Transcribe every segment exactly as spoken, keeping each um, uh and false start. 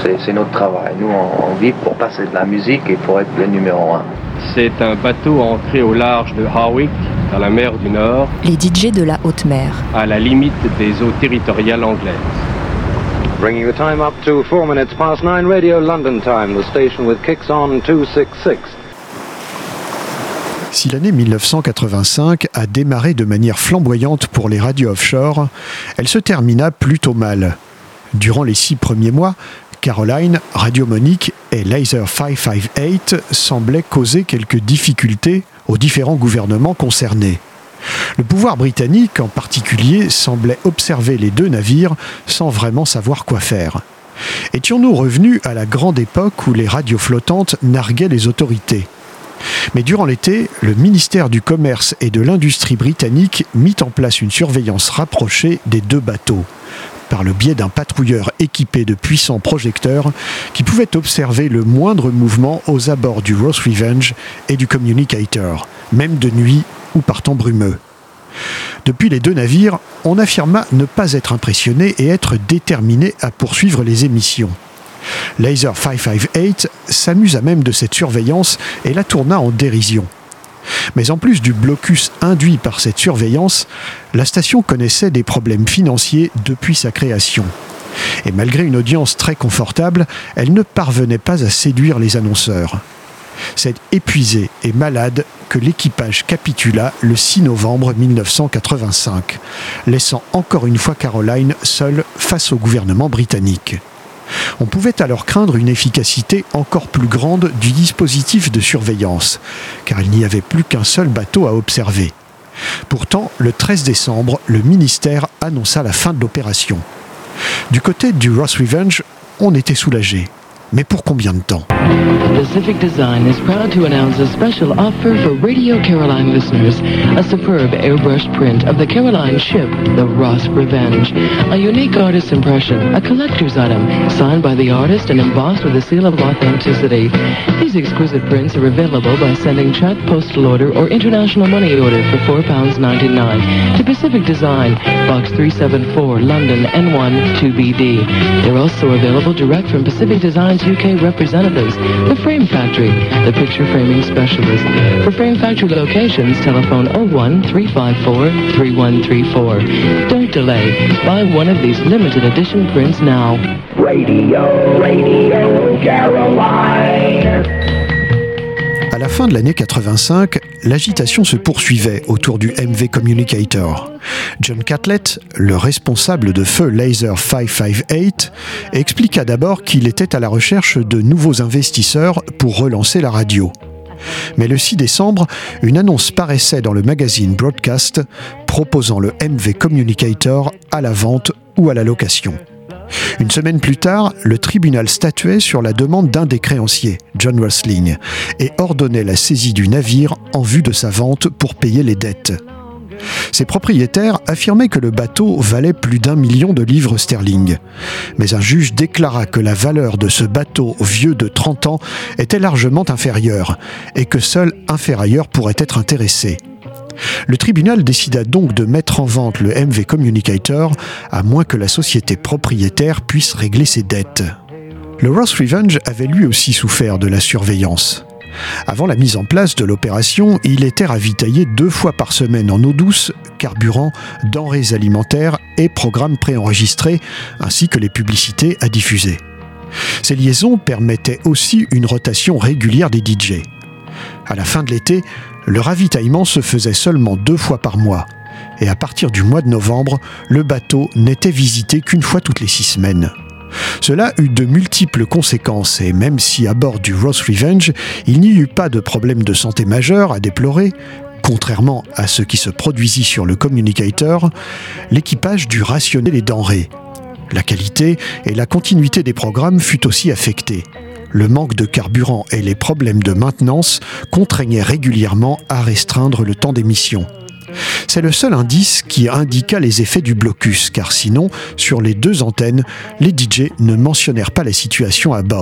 C'est, c'est notre travail. Nous, on, on vit pour passer de la musique et pour être le numéro un. C'est un bateau ancré au large de Harwich, dans la mer du Nord. Les D J de la haute mer. À la limite des eaux territoriales anglaises. Bringing the time up to four minutes past nine, Radio London time, the station with kicks on two sixty-six. Si l'année mille neuf cent quatre-vingt-cinq a démarré de manière flamboyante pour les radios offshore, elle se termina plutôt mal. Durant les six premiers mois, Caroline, Radio Monique et Laser cinq cent cinquante-huit semblaient causer quelques difficultés aux différents gouvernements concernés. Le pouvoir britannique, en particulier, semblait observer les deux navires sans vraiment savoir quoi faire. Étions-nous revenus à la grande époque où les radios flottantes narguaient les autorités ? Mais durant l'été, le ministère du Commerce et de l'Industrie britannique mit en place une surveillance rapprochée des deux bateaux, par le biais d'un patrouilleur équipé de puissants projecteurs qui pouvait observer le moindre mouvement aux abords du Ross Revenge et du Communicator, même de nuit ou par temps brumeux. Depuis les deux navires, on affirma ne pas être impressionné et être déterminé à poursuivre les émissions. Laser cinq cent cinquante-huit s'amusa même de cette surveillance et la tourna en dérision. Mais en plus du blocus induit par cette surveillance, la station connaissait des problèmes financiers depuis sa création. Et malgré une audience très confortable, elle ne parvenait pas à séduire les annonceurs. C'est épuisé et malade que l'équipage capitula le six novembre mille neuf cent quatre-vingt-cinq, laissant encore une fois Caroline seule face au gouvernement britannique. On pouvait alors craindre une efficacité encore plus grande du dispositif de surveillance, car il n'y avait plus qu'un seul bateau à observer. Pourtant, le treize décembre, le ministère annonça la fin de l'opération. Du côté du Ross Revenge, on était soulagé. Mais pour combien de temps ? Pacific Design is proud to announce a special offer for Radio Caroline listeners. A superb airbrushed print of the Caroline ship, the Ross Revenge. A unique artist's impression, a collector's item, signed by the artist and embossed with a seal of authenticity. These exquisite prints are available by sending check, postal order, or international money order for four pounds ninety-nine to Pacific Design, Box three seventy-four, London, N one two B D. They're also available direct from Pacific Design's U K representatives, the Frame Factory, the picture framing specialist. For Frame Factory locations, telephone oh one, three five four, three one three four. Don't delay. Buy one of these limited edition prints now. Radio, Radio Caroline. À la fin de l'année quatre-vingt-cinq, l'agitation se poursuivait autour du M V Communicator. John Catlett, le responsable de feu Laser cinq cent cinquante-huit, expliqua d'abord qu'il était à la recherche de nouveaux investisseurs pour relancer la radio. Mais le six décembre, une annonce paraissait dans le magazine Broadcast proposant le M V Communicator à la vente ou à la location. Une semaine plus tard, le tribunal statuait sur la demande d'un des créanciers, John Rosling, et ordonnait la saisie du navire en vue de sa vente pour payer les dettes. Ses propriétaires affirmaient que le bateau valait plus d'un million de livres sterling. Mais un juge déclara que la valeur de ce bateau vieux de trente ans était largement inférieure et que seul un ferrailleur pourrait être intéressé. Le tribunal décida donc de mettre en vente le M V Communicator à moins que la société propriétaire puisse régler ses dettes. Le Ross Revenge avait lui aussi souffert de la surveillance. Avant la mise en place de l'opération, il était ravitaillé deux fois par semaine en eau douce, carburant, denrées alimentaires et programmes préenregistrés, ainsi que les publicités à diffuser. Ces liaisons permettaient aussi une rotation régulière des D J. À la fin de l'été, le ravitaillement se faisait seulement deux fois par mois. Et à partir du mois de novembre, le bateau n'était visité qu'une fois toutes les six semaines. Cela eut de multiples conséquences et même si à bord du Ross Revenge, il n'y eut pas de problème de santé majeur à déplorer, contrairement à ce qui se produisit sur le Communicator, l'équipage dut rationner les denrées. La qualité et la continuité des programmes fut aussi affectée. Le manque de carburant et les problèmes de maintenance contraignaient régulièrement à restreindre le temps d'émission. C'est le seul indice qui indiqua les effets du blocus, car sinon, sur les deux antennes, les D J ne mentionnèrent pas la situation à bord.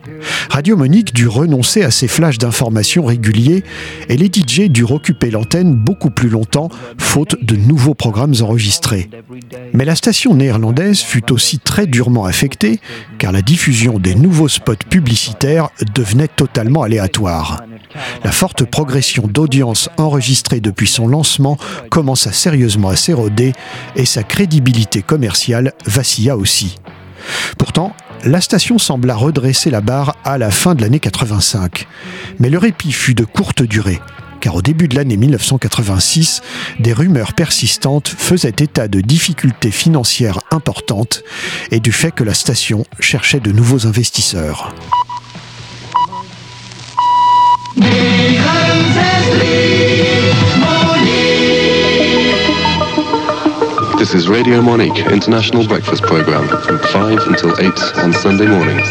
Radio Monique dut renoncer à ses flashs d'informations réguliers et les D J durent occuper l'antenne beaucoup plus longtemps, faute de nouveaux programmes enregistrés. Mais la station néerlandaise fut aussi très durement affectée, car la diffusion des nouveaux spots publicitaires devenait totalement aléatoire. La forte progression d'audience enregistrée depuis son lancement commença sérieusement à s'éroder et sa crédibilité commerciale vacilla aussi. Pourtant, la station sembla redresser la barre à la fin de l'année quatre-vingt-cinq. Mais le répit fut de courte durée, car au début de l'année mille neuf cent quatre-vingt-six, des rumeurs persistantes faisaient état de difficultés financières importantes et du fait que la station cherchait de nouveaux investisseurs. This is Radio Monique, international breakfast program, from five until eight on Sunday mornings.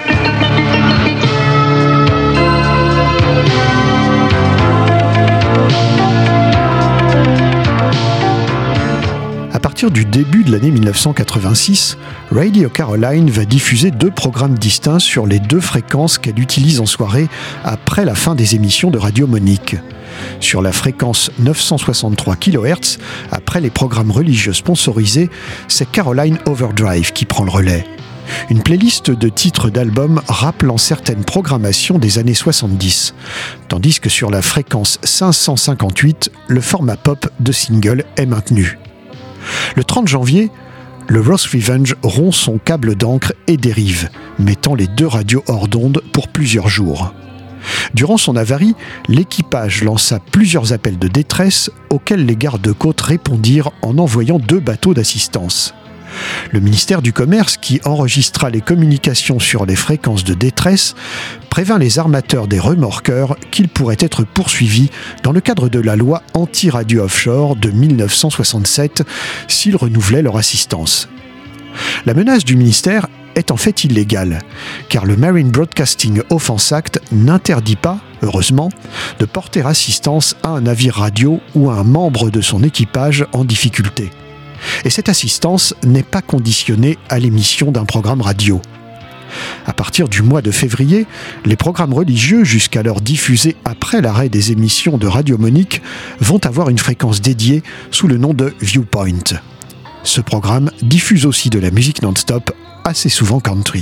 À partir du début de l'année mille neuf cent quatre-vingt-six, Radio Caroline va diffuser deux programmes distincts sur les deux fréquences qu'elle utilise en soirée après la fin des émissions de Radio Monique. Sur la fréquence neuf cent soixante-trois kilohertz, après les programmes religieux sponsorisés, c'est Caroline Overdrive qui prend le relais. Une playlist de titres d'albums rappelant certaines programmations des années soixante-dix, tandis que sur la fréquence cinq cent cinquante-huit, le format pop de single est maintenu. Le trente janvier, le Ross Revenge rompt son câble d'encre et dérive, mettant les deux radios hors d'onde pour plusieurs jours. Durant son avarie, l'équipage lança plusieurs appels de détresse auxquels les gardes-côtes répondirent en envoyant deux bateaux d'assistance. Le ministère du Commerce, qui enregistra les communications sur les fréquences de détresse, prévint les armateurs des remorqueurs qu'ils pourraient être poursuivis dans le cadre de la loi anti-radio offshore de mille neuf cent soixante-sept s'ils renouvelaient leur assistance. La menace du ministère est en fait illégale, car le Marine Broadcasting Offense Act n'interdit pas, heureusement, de porter assistance à un navire radio ou à un membre de son équipage en difficulté. Et cette assistance n'est pas conditionnée à l'émission d'un programme radio. À partir du mois de février, les programmes religieux, jusqu'alors diffusés après l'arrêt des émissions de Radio Monique, vont avoir une fréquence dédiée sous le nom de Viewpoint. Ce programme diffuse aussi de la musique non-stop, assez souvent country.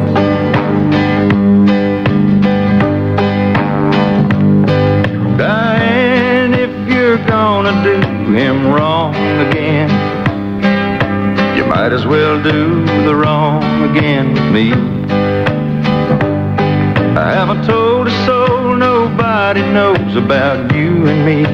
Diane, if you're gonna do him wrong again, you might as well do the wrong again with me. I haven't told a soul, nobody knows about you and me.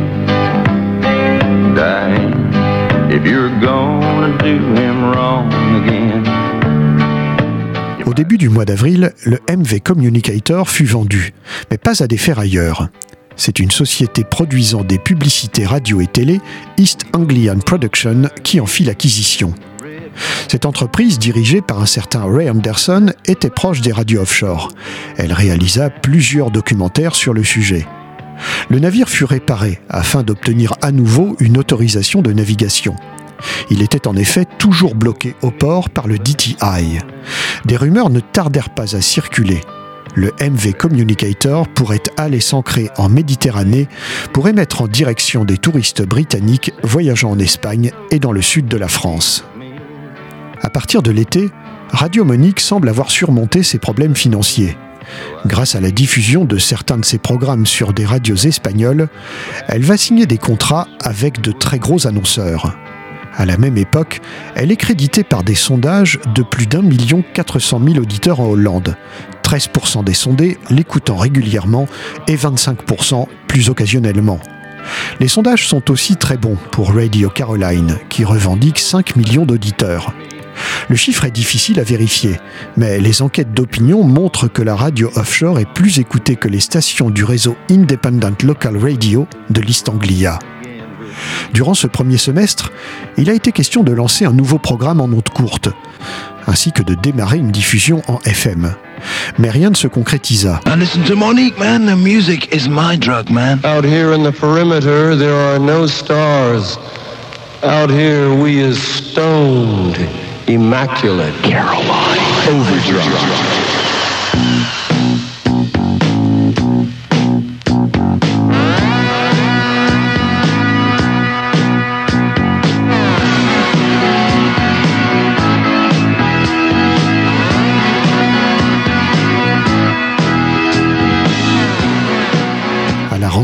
Diane, if you're gonna do him wrong again. Au début du mois d'avril, le M V Communicator fut vendu, mais pas à des ferrailleurs. C'est une société produisant des publicités radio et télé, East Anglian Production, qui en fit l'acquisition. Cette entreprise, dirigée par un certain Ray Anderson, était proche des radios offshore. Elle réalisa plusieurs documentaires sur le sujet. Le navire fut réparé afin d'obtenir à nouveau une autorisation de navigation. Il était en effet toujours bloqué au port par le D T I. Des rumeurs ne tardèrent pas à circuler. Le M V Communicator pourrait aller s'ancrer en Méditerranée pour émettre en direction des touristes britanniques voyageant en Espagne et dans le sud de la France. À partir de l'été, Radio Monique semble avoir surmonté ses problèmes financiers. Grâce à la diffusion de certains de ses programmes sur des radios espagnoles, elle va signer des contrats avec de très gros annonceurs. À la même époque, elle est créditée par des sondages de plus d'un million quatre cent mille auditeurs en Hollande, treize pour cent des sondés l'écoutant régulièrement et vingt-cinq pour cent plus occasionnellement. Les sondages sont aussi très bons pour Radio Caroline, qui revendique cinq millions d'auditeurs. Le chiffre est difficile à vérifier, mais les enquêtes d'opinion montrent que la radio offshore est plus écoutée que les stations du réseau Independent Local Radio de l'East Anglia. Durant ce premier semestre, il a été question de lancer un nouveau programme en ondes courtes, ainsi que de démarrer une diffusion en F M. Mais rien ne se concrétisa. Now listen to Monique, man. The music is my drug, man. Out here in the perimeter, there are no stars. Out here, we is stoned, immaculate. Caroline Overdrive.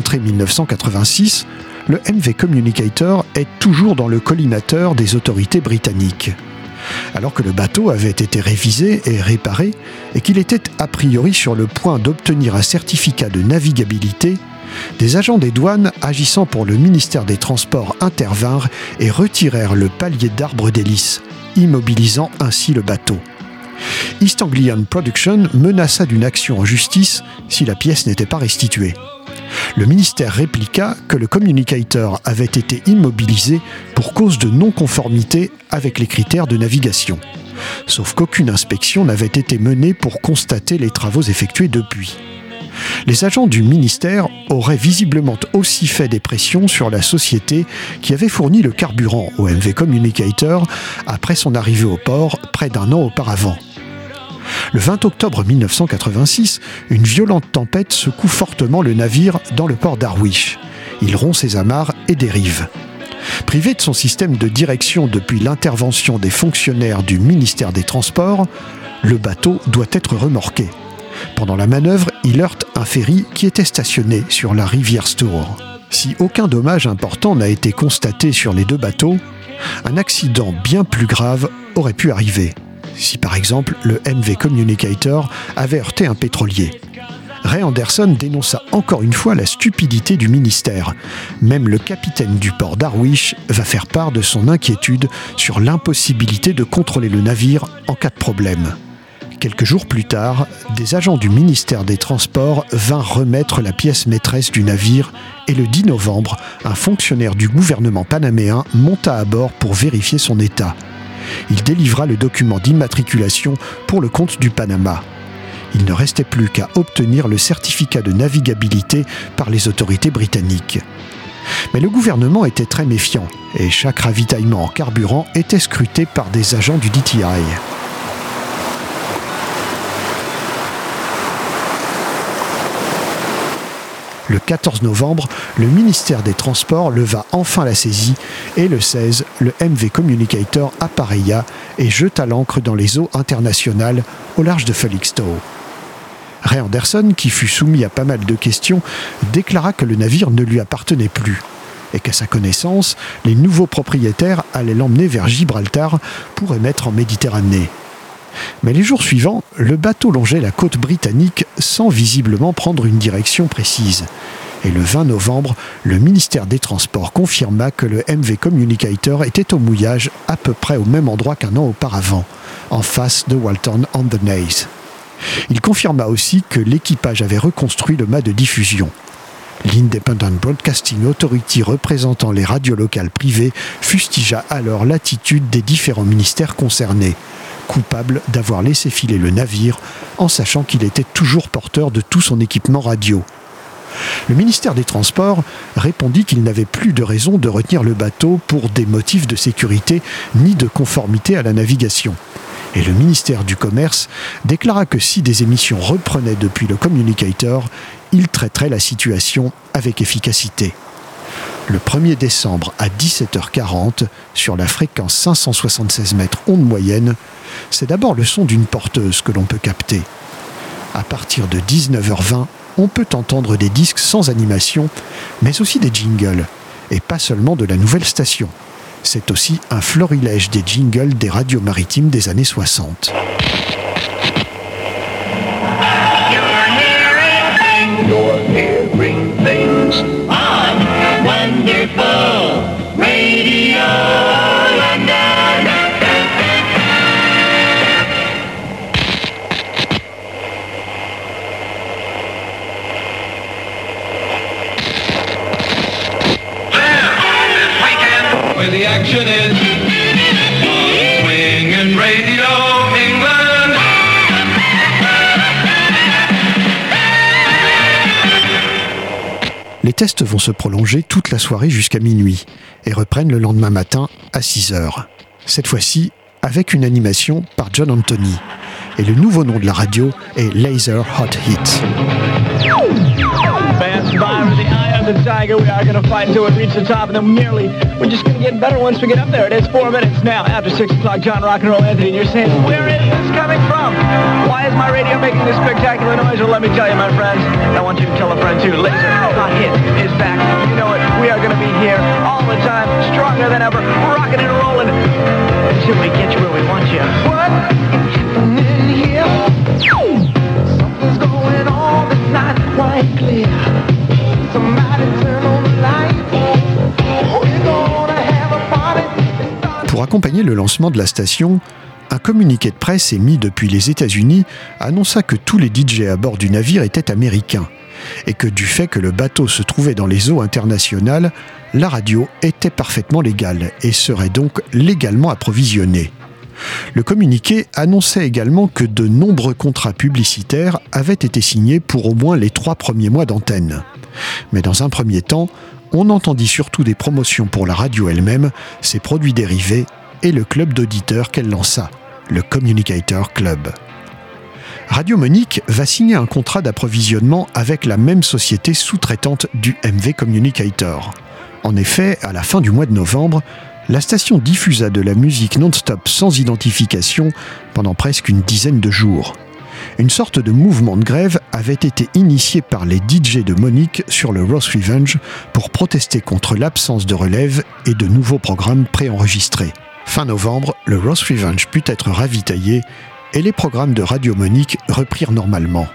rentrée mille neuf cent quatre-vingt-six, le M V Communicator est toujours dans le collimateur des autorités britanniques. Alors que le bateau avait été révisé et réparé et qu'il était a priori sur le point d'obtenir un certificat de navigabilité, des agents des douanes agissant pour le ministère des Transports intervinrent et retirèrent le palier d'arbre d'hélice, immobilisant ainsi le bateau. East Anglian Production menaça d'une action en justice si la pièce n'était pas restituée. Le ministère répliqua que le Communicator avait été immobilisé pour cause de non-conformité avec les critères de navigation, sauf qu'aucune inspection n'avait été menée pour constater les travaux effectués depuis. Les agents du ministère auraient visiblement aussi fait des pressions sur la société qui avait fourni le carburant au M V Communicator après son arrivée au port près d'un an auparavant. Le vingt octobre mille neuf cent quatre-vingt-six, une violente tempête secoue fortement le navire dans le port d'Harwich. Il rompt ses amarres et dérive. Privé de son système de direction depuis l'intervention des fonctionnaires du ministère des Transports, le bateau doit être remorqué. Pendant la manœuvre, il heurte un ferry qui était stationné sur la rivière Stour. Si aucun dommage important n'a été constaté sur les deux bateaux, un accident bien plus grave aurait pu arriver. Si par exemple le M V Communicator avait heurté un pétrolier. Ray Anderson dénonça encore une fois la stupidité du ministère. Même le capitaine du port d'Harwich va faire part de son inquiétude sur l'impossibilité de contrôler le navire en cas de problème. Quelques jours plus tard, des agents du ministère des Transports vinrent remettre la pièce maîtresse du navire et le dix novembre, un fonctionnaire du gouvernement panaméen monta à bord pour vérifier son état. Il délivra le document d'immatriculation pour le compte du Panama. Il ne restait plus qu'à obtenir le certificat de navigabilité par les autorités britanniques. Mais le gouvernement était très méfiant et chaque ravitaillement en carburant était scruté par des agents du D T I. Le quatorze novembre, le ministère des Transports leva enfin la saisie et le seize, le M V Communicator appareilla et jeta l'ancre dans les eaux internationales au large de Felixstowe. Ray Anderson, qui fut soumis à pas mal de questions, déclara que le navire ne lui appartenait plus et qu'à sa connaissance, les nouveaux propriétaires allaient l'emmener vers Gibraltar pour émettre en Méditerranée. Mais les jours suivants, le bateau longeait la côte britannique sans visiblement prendre une direction précise. Et le vingt novembre, le ministère des Transports confirma que le M V Communicator était au mouillage à peu près au même endroit qu'un an auparavant, en face de Walton-on-the-Naze. Il confirma aussi que l'équipage avait reconstruit le mât de diffusion. L'Independent Broadcasting Authority représentant les radios locales privées fustigea alors l'attitude des différents ministères concernés, coupable d'avoir laissé filer le navire en sachant qu'il était toujours porteur de tout son équipement radio. Le ministère des Transports répondit qu'il n'avait plus de raison de retenir le bateau pour des motifs de sécurité ni de conformité à la navigation. Et le ministère du Commerce déclara que si des émissions reprenaient depuis le Communicator, il traiterait la situation avec efficacité. Le premier décembre à dix-sept heures quarante, sur la fréquence cinq cent soixante-seize mètres onde moyenne, c'est d'abord le son d'une porteuse que l'on peut capter. À partir de dix-neuf heures vingt, on peut entendre des disques sans animation, mais aussi des jingles, et pas seulement de la nouvelle station. C'est aussi un florilège des jingles des radios maritimes des années soixante. You're hearing things on Wonderful Radio London. This weekend, where the action is swinging Radio England. Les tests vont se prolonger toute la soirée jusqu'à minuit et reprennent le lendemain matin à six heures. Cette fois-ci, avec une animation par John Anthony. Et le nouveau nom de la radio est Laser Hot Hits. Fast survivor, the eye of the tiger. We are going to fight until we reach the top, and then merely we're just going to get better once we get up there. It is four minutes now after six o'clock. John Rock and Roll Anthony, and you're saying, where is this coming from? Why Why is my radio making this spectacular noise? Well, let me tell you, my friends. I want you to tell a friend, too. Laser Hot Hit is back. You know it. We are going to be here all the time, stronger than ever, rocking and rolling until we get you where we want you. What? In here, something's going on that's not quite clear. Somebody turn on the light. We're gonna have a party. Pour accompagner le lancement de la station, un communiqué de presse émis depuis les États-Unis annonça que tous les D J à bord du navire étaient américains et que du fait que le bateau se trouvait dans les eaux internationales, la radio était parfaitement légale et serait donc légalement approvisionnée. Le communiqué annonçait également que de nombreux contrats publicitaires avaient été signés pour au moins les trois premiers mois d'antenne. Mais dans un premier temps, on entendit surtout des promotions pour la radio elle-même, ses produits dérivés et le club d'auditeurs qu'elle lança, le Communicator Club. Radio Monique va signer un contrat d'approvisionnement avec la même société sous-traitante du M V Communicator. En effet, à la fin du mois de novembre, la station diffusa de la musique non-stop sans identification pendant presque une dizaine de jours. Une sorte de mouvement de grève avait été initié par les D J de Monique sur le Ross Revenge pour protester contre l'absence de relève et de nouveaux programmes préenregistrés. Fin novembre, le Ross Revenge put être ravitaillé et les programmes de Radio Monique reprirent normalement.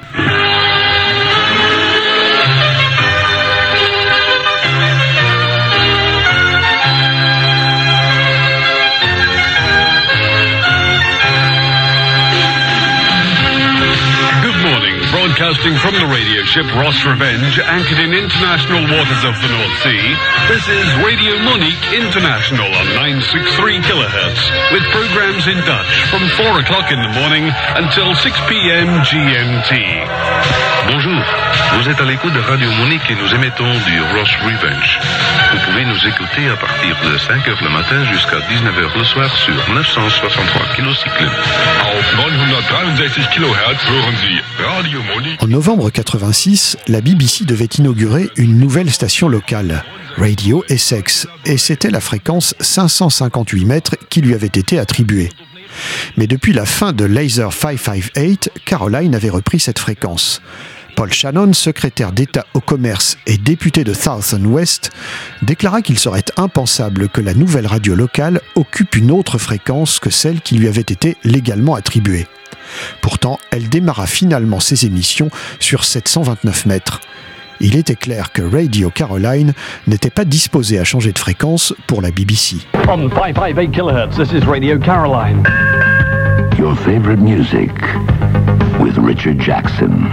Broadcasting from the radio ship Ross Revenge, anchored in international waters of the North Sea, this is Radio Monique International on nine sixty-three kilohertz, with programs in Dutch from four o'clock in the morning until six p.m. G M T. Bonjour, vous êtes à l'écoute de Radio Monique et nous émettons du Ross Revenge. Vous pouvez nous écouter à partir de cinq heures le matin jusqu'à dix-neuf heures le soir sur neuf cent soixante-trois kilocycles. Auf neunhundertdreiundsechzig kilohertz hören Sie Radio Monique. En novembre quatre-vingt-six, la B B C devait inaugurer une nouvelle station locale, Radio Essex, et c'était la fréquence cinq cent cinquante-huit mètres qui lui avait été attribuée. Mais depuis la fin de Laser cinq cent cinquante-huit, Caroline avait repris cette fréquence. Paul Shannon, secrétaire d'État au commerce et député de Southern West, déclara qu'il serait impensable que la nouvelle radio locale occupe une autre fréquence que celle qui lui avait été légalement attribuée. Pourtant, elle démarra finalement ses émissions sur sept cent vingt-neuf mètres. Il était clair que Radio Caroline n'était pas disposée à changer de fréquence pour la B B C. On five fifty-eight kilohertz, this is Radio Caroline. Your favorite music with Richard Jackson.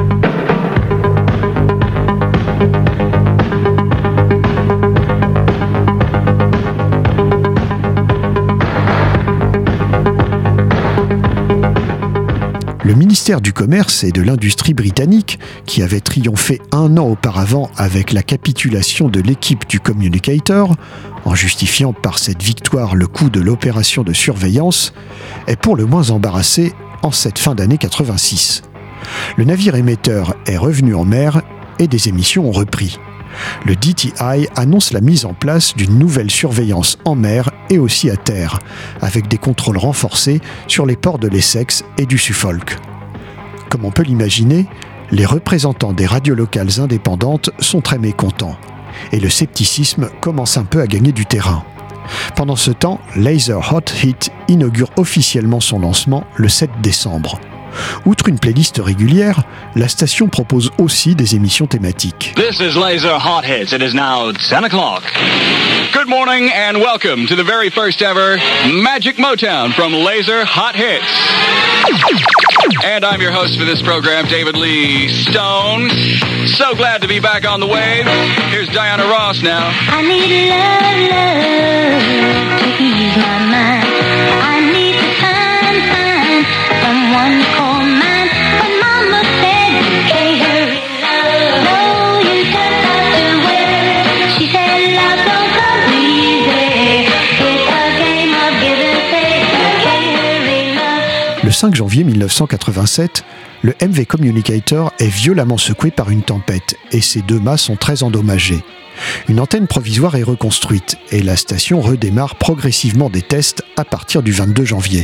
Le ministère du Commerce et de l'Industrie britannique, qui avait triomphé un an auparavant avec la capitulation de l'équipe du Communicator, en justifiant par cette victoire le coût de l'opération de surveillance, est pour le moins embarrassé en cette fin d'année quatre-vingt-six. Le navire émetteur est revenu en mer et des émissions ont repris. Le D T I annonce la mise en place d'une nouvelle surveillance en mer et aussi à terre, avec des contrôles renforcés sur les ports de l'Essex et du Suffolk. Comme on peut l'imaginer, les représentants des radios locales indépendantes sont très mécontents, et le scepticisme commence un peu à gagner du terrain. Pendant ce temps, Laser Hot Hit inaugure officiellement son lancement le sept décembre. Outre une playlist régulière, la station propose aussi des émissions thématiques. This is Laser Hot Hits. It is now ten o'clock. Good morning and welcome to the very first ever Magic Motown from Laser Hot Hits. And I'm your host for this program, David Lee Stone. So glad to be back on the wave. Here's Diana Ross now. I need love, love to ease my mind. I need to find, find someone to call mine. But Mama said you can't hurry love. No, you just have to wait. She said love don't come easy. It's a game of give and take. You can't hurry love. Le cinq janvier mille neuf cent quatre-vingt-sept, le M V Communicator est violemment secoué par une tempête et ses deux mâts sont très endommagés. Une antenne provisoire est reconstruite et la station redémarre progressivement des tests à partir du vingt-deux janvier.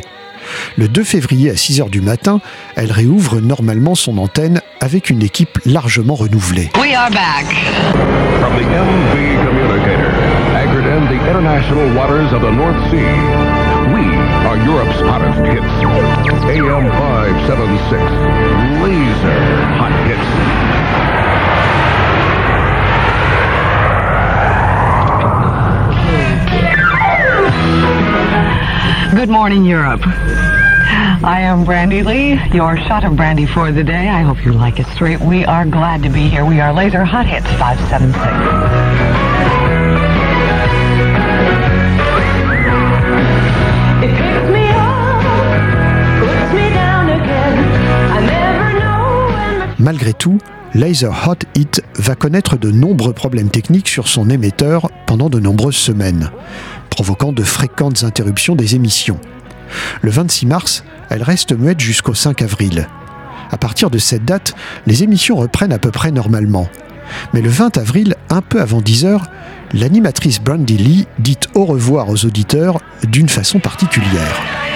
Le deux février à six heures du matin, elle réouvre normalement son antenne avec une équipe largement renouvelée. We are back. From the M V Communicator, anchored in the international waters of the North Sea, we are Europe's hottest hits. A M five seventy-six, Laser Hot Hits. Good morning, Europe. I am Brandy Lee, your shot of brandy for the day. I hope you like it straight. We are glad to be here. We are Laser Hot Hits five seven six. Malgré tout, Laser Hot Hit va connaître de nombreux problèmes techniques sur son émetteur pendant de nombreuses semaines, provoquant de fréquentes interruptions des émissions. Le vingt-six mars, elle reste muette jusqu'au cinq avril. À partir de cette date, les émissions reprennent à peu près normalement. Mais le vingt avril, un peu avant dix heures, l'animatrice Brandy Lee dit au revoir aux auditeurs d'une façon particulière.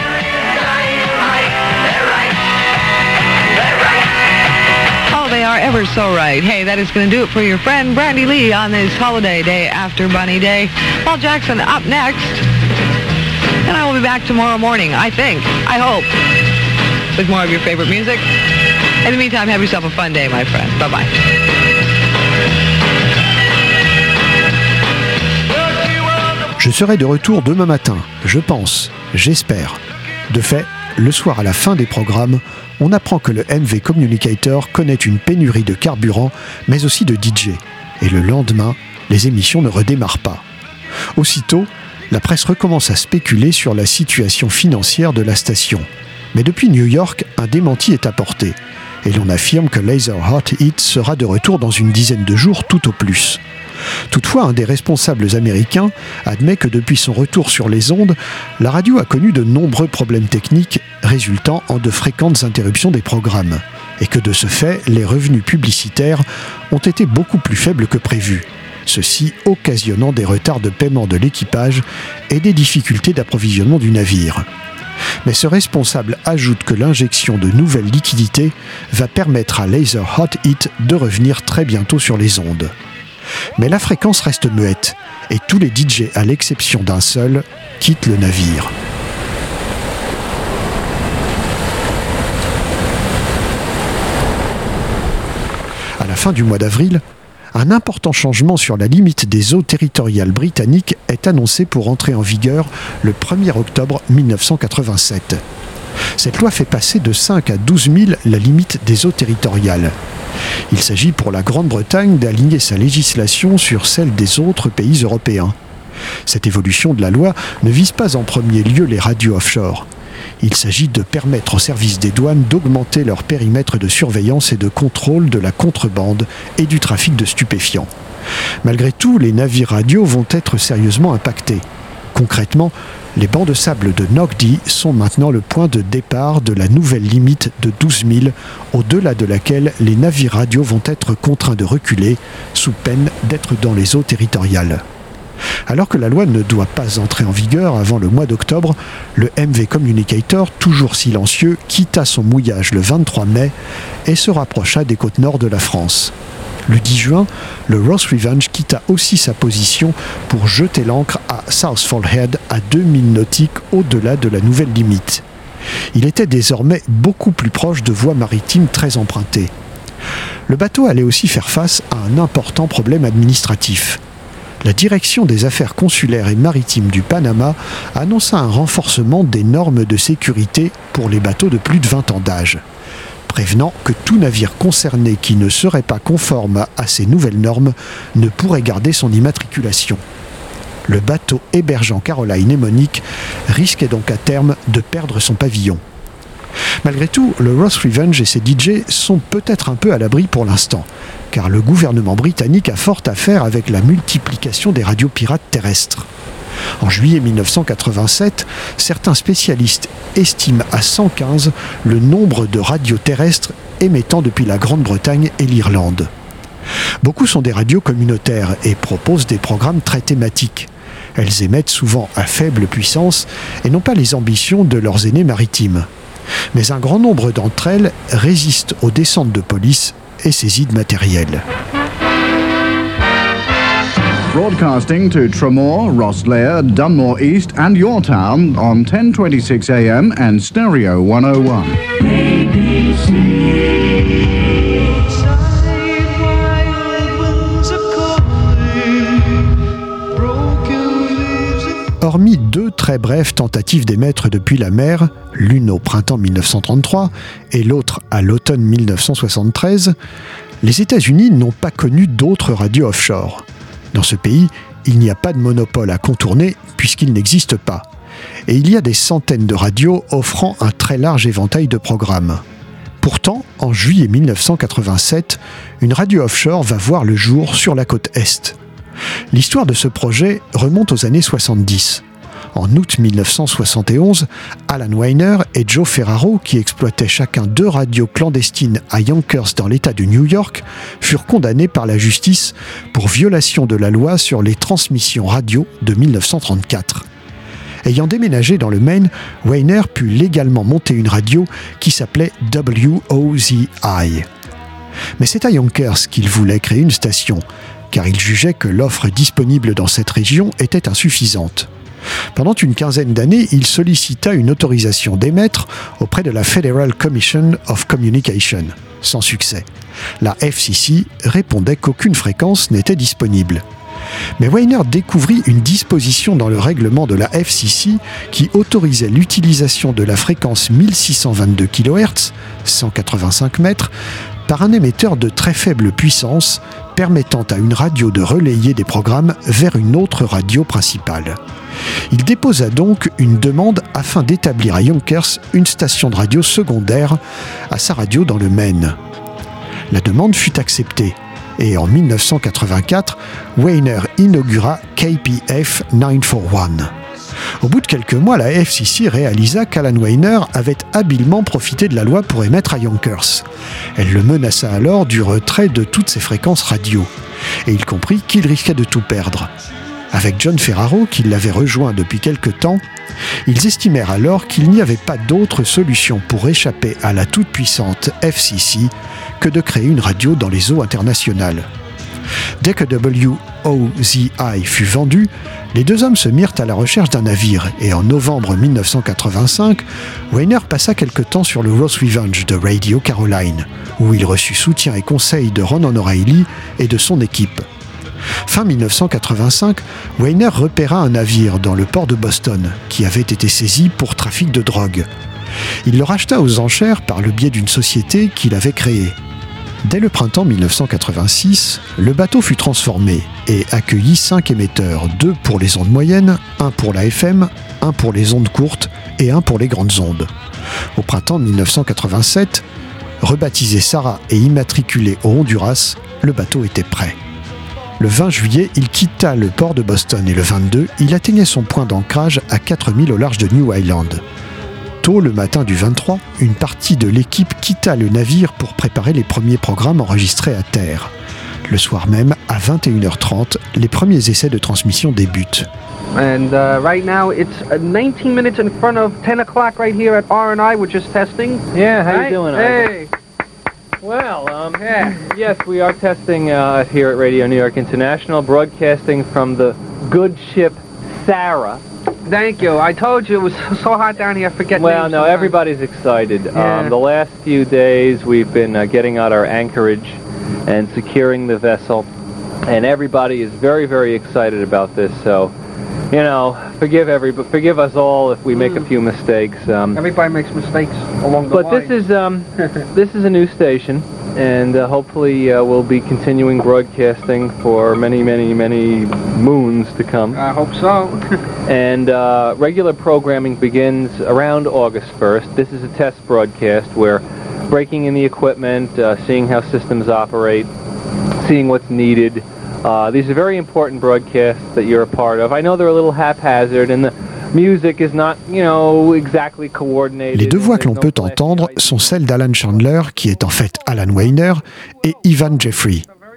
They are ever so right. Hey, that is going to do it for your friend Brandy Lee on this holiday day after Bunny Day. Paul Jackson up next. And I will be back tomorrow morning, I think, I hope, with more of your favorite music. In the meantime, have yourself a fun day, my friend. Bye-bye. Je serai de retour demain matin, je pense, j'espère. De fait, le soir à la fin des programmes, on apprend que le M V Communicator connaît une pénurie de carburant, mais aussi de D J. Et le lendemain, les émissions ne redémarrent pas. Aussitôt, la presse recommence à spéculer sur la situation financière de la station. Mais depuis New York, un démenti est apporté. Et l'on affirme que Laser Hot Hit sera de retour dans une dizaine de jours tout au plus. Toutefois, un des responsables américains admet que depuis son retour sur les ondes, la radio a connu de nombreux problèmes techniques résultant en de fréquentes interruptions des programmes, et que de ce fait, les revenus publicitaires ont été beaucoup plus faibles que prévu, ceci occasionnant des retards de paiement de l'équipage et des difficultés d'approvisionnement du navire. Mais ce responsable ajoute que l'injection de nouvelles liquidités va permettre à Laser Hot Hit de revenir très bientôt sur les ondes. Mais la fréquence reste muette, et tous les D J, à l'exception d'un seul, quittent le navire. À la fin du mois d'avril, un important changement sur la limite des eaux territoriales britanniques est annoncé pour entrer en vigueur le premier octobre mille neuf cent quatre-vingt-sept. Cette loi fait passer de cinq à douze milles la limite des eaux territoriales. Il s'agit pour la Grande-Bretagne d'aligner sa législation sur celle des autres pays européens. Cette évolution de la loi ne vise pas en premier lieu les radios offshore. Il s'agit de permettre aux services des douanes d'augmenter leur périmètre de surveillance et de contrôle de la contrebande et du trafic de stupéfiants. Malgré tout, les navires radios vont être sérieusement impactés. Concrètement, les bancs de sable de Knockdee sont maintenant le point de départ de la nouvelle limite de douze milles, au-delà de laquelle les navires radios vont être contraints de reculer, sous peine d'être dans les eaux territoriales. Alors que la loi ne doit pas entrer en vigueur avant le mois d'octobre, le M V Communicator, toujours silencieux, quitta son mouillage le vingt-trois mai et se rapprocha des côtes nord de la France. Le dix juin, le Ross Revenge quitta aussi sa position pour jeter l'ancre à Southfold Head à deux milles nautiques au-delà de la nouvelle limite. Il était désormais beaucoup plus proche de voies maritimes très empruntées. Le bateau allait aussi faire face à un important problème administratif. La direction des affaires consulaires et maritimes du Panama annonça un renforcement des normes de sécurité pour les bateaux de plus de vingt ans d'âge, prévenant que tout navire concerné qui ne serait pas conforme à ces nouvelles normes ne pourrait garder son immatriculation. Le bateau hébergeant Caroline et Monique risquait donc à terme de perdre son pavillon. Malgré tout, le Ross Revenge et ses D J sont peut-être un peu à l'abri pour l'instant, car le gouvernement britannique a fort à faire avec la multiplication des radios pirates terrestres. En juillet mille neuf cent quatre-vingt-sept, certains spécialistes estiment à cent quinze le nombre de radios terrestres émettant depuis la Grande-Bretagne et l'Irlande. Beaucoup sont des radios communautaires et proposent des programmes très thématiques. Elles émettent souvent à faible puissance et n'ont pas les ambitions de leurs aînés maritimes. Mais un grand nombre d'entre elles résistent aux descentes de police et saisies de matériel. Broadcasting to Tremor, Rosslare, Dunmore East and your town on ten twenty-six A M and Stereo one oh one. Hormis deux très brèves tentatives d'émettre depuis la mer, l'une au printemps mille neuf cent trente-trois et l'autre à l'automne mille neuf cent soixante-treize, les États-Unis n'ont pas connu d'autres radios offshore. Dans ce pays, il n'y a pas de monopole à contourner puisqu'il n'existe pas. Et il y a des centaines de radios offrant un très large éventail de programmes. Pourtant, en juillet mille neuf cent quatre-vingt-sept, une radio offshore va voir le jour sur la côte Est. L'histoire de ce projet remonte aux années soixante-dix. En août mille neuf cent soixante et onze, Alan Weiner et Joe Ferraro, qui exploitaient chacun deux radios clandestines à Yonkers dans l'État de New York, furent condamnés par la justice pour violation de la loi sur les transmissions radio de mille neuf cent trente-quatre. Ayant déménagé dans le Maine, Weiner put légalement monter une radio qui s'appelait W O Z I. Mais c'est à Yonkers qu'il voulait créer une station, car il jugeait que l'offre disponible dans cette région était insuffisante. Pendant une quinzaine d'années, il sollicita une autorisation d'émettre auprès de la Federal Commission of Communication, sans succès. La F C C répondait qu'aucune fréquence n'était disponible. Mais Weiner découvrit une disposition dans le règlement de la F C C qui autorisait l'utilisation de la fréquence mille six cent vingt-deux kilohertz, cent quatre-vingt-cinq mètres, par un émetteur de très faible puissance, permettant à une radio de relayer des programmes vers une autre radio principale. Il déposa donc une demande afin d'établir à Yonkers une station de radio secondaire à sa radio dans le Maine. La demande fut acceptée et en mille neuf cent quatre-vingt-quatre, Weiner inaugura K P F neuf cent quarante-et-un. Au bout de quelques mois, la F C C réalisa qu'Alan Weiner avait habilement profité de la loi pour émettre à Yonkers. Elle le menaça alors du retrait de toutes ses fréquences radio, et il comprit qu'il risquait de tout perdre. Avec John Ferraro, qui l'avait rejoint depuis quelque temps, ils estimèrent alors qu'il n'y avait pas d'autre solution pour échapper à la toute-puissante F C C que de créer une radio dans les eaux internationales. Dès que W O Z I fut vendu, les deux hommes se mirent à la recherche d'un navire et en novembre mille neuf cent quatre-vingt-cinq, Weiner passa quelque temps sur le Ross Revenge de Radio Caroline, où il reçut soutien et conseils de Ronan O'Reilly et de son équipe. Fin mille neuf cent quatre-vingt-cinq, Weiner repéra un navire dans le port de Boston qui avait été saisi pour trafic de drogue. Il le racheta aux enchères par le biais d'une société qu'il avait créée. Dès le printemps mille neuf cent quatre-vingt-six, le bateau fut transformé et accueillit cinq émetteurs, deux pour les ondes moyennes, un pour la F M, un pour les ondes courtes et un pour les grandes ondes. Au printemps mille neuf cent quatre-vingt-sept, rebaptisé Sarah et immatriculé au Honduras, le bateau était prêt. Le vingt juillet, il quitta le port de Boston et le vingt-deux, il atteignait son point d'ancrage à quatre milles au large de New Island. Tôt le matin du vingt-trois, une partie de l'équipe quitta le navire pour préparer les premiers programmes enregistrés à terre. Le soir même, à vingt et une heures trente, les premiers essais de transmission débutent. And uh, right now it's uh, nineteen minutes in front of ten o'clock right here at R and I. We're just testing. Yeah, how right? you doing? Hey. Well, um, yeah. Yes, we are testing uh, here at Radio New York International, broadcasting from the good ship Sarah. Thank you. I told you it was so hot down here. I forget. Well, no, everybody's excited. Yeah. Um, the last few days we've been uh, getting out our anchorage and securing the vessel, and everybody is very, very excited about this. So, you know, forgive every, forgive us all if we make mm. a few mistakes. Um, Everybody makes mistakes along the but line. But this is um, this is a new station, and uh, hopefully uh, we'll be continuing broadcasting for many, many, many moons to come. I hope so. And uh, regular programming begins around August first. This is a test broadcast where breaking in the equipment, uh, seeing how systems operate, seeing what's needed. Uh, these are very important broadcasts that you're a part of. I know they're a little haphazard and the music is not, you know, exactly coordinated. Les deux voix que l'on peut entendre sont celles d'Alan Chandler, qui est en fait Alan Weiner, et Ivan Jeffrey.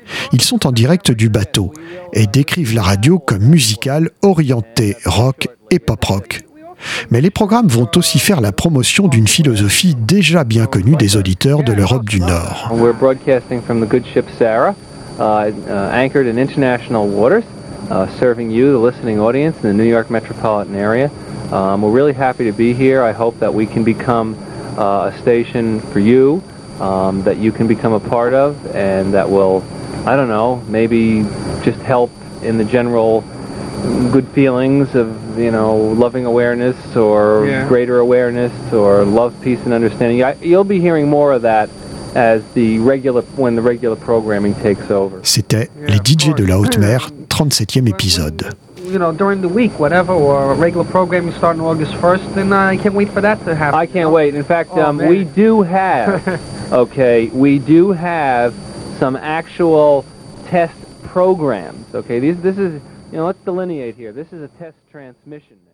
Ils sont en direct du bateau et décrivent la radio comme musicale orientée rock et pop-rock. Mais les programmes vont aussi faire la promotion d'une philosophie déjà bien connue des auditeurs de l'Europe du Nord. We're broadcasting from the good ship Sarah, uh, uh, anchored in international waters, uh, serving you, the listening audience, in the New York metropolitan area. Um, we're really happy to be here. I hope that we can become uh, a station for you, um, that you can become a part of, and that will, I don't know, maybe just help in the general good feelings of, you know, loving awareness or yeah. greater awareness or love, peace and understanding. I, you'll be hearing more of that as the regular, when the regular programming takes over. C'était yeah, les D J de la haute mer, trente-septième épisode. You know, during the week, whatever, or regular programming starting August first, then I can't wait for that to happen. I can't wait. In fact, oh, um, we do have, okay, we do have some actual test programs. Okay, these, this is, you know, let's delineate here. This is a test transmission.